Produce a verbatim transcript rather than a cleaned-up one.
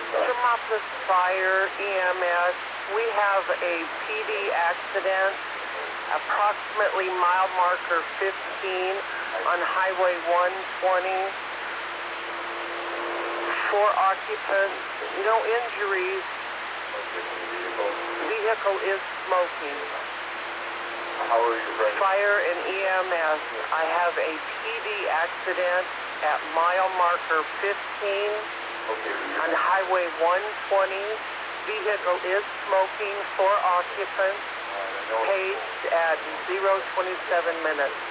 Thermopolis Fire, E M S. We have a P D accident, approximately mile marker fifteen on Highway one twenty. Four occupants, no injuries. Vehicle is smoking. How are you ready? Fire and E M S. I have a P D accident at mile marker fifteen Okay. on Highway one twenty. Vehicle is smoking. Four occupants. Paged at zero twenty-seven minutes.